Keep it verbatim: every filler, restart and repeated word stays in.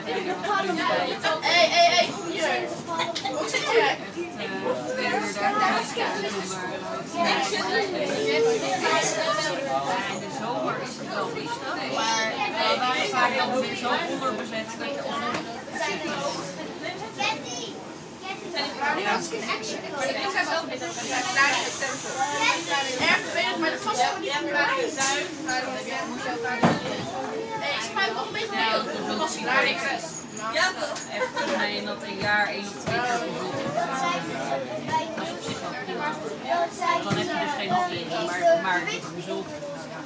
Hé, hé, hé, kom hier. Hoe zit je? Twee uur daar maar in de zomer is het wel rustig, maar wij vaak dan ook zo onderbezet dat je onder. Ik ga zelf met een kleine tempel. Erg vervelend, maar dat was gewoon niet een kleine zuin. Ik spuit nog een beetje mee. Dat was klaar. Ja, toch? Echt nee, dat een jaar één of twee keer bezoek. Dat is op zich wel prima. Dan heb je dus geen aflevering, maar, maar bezoek.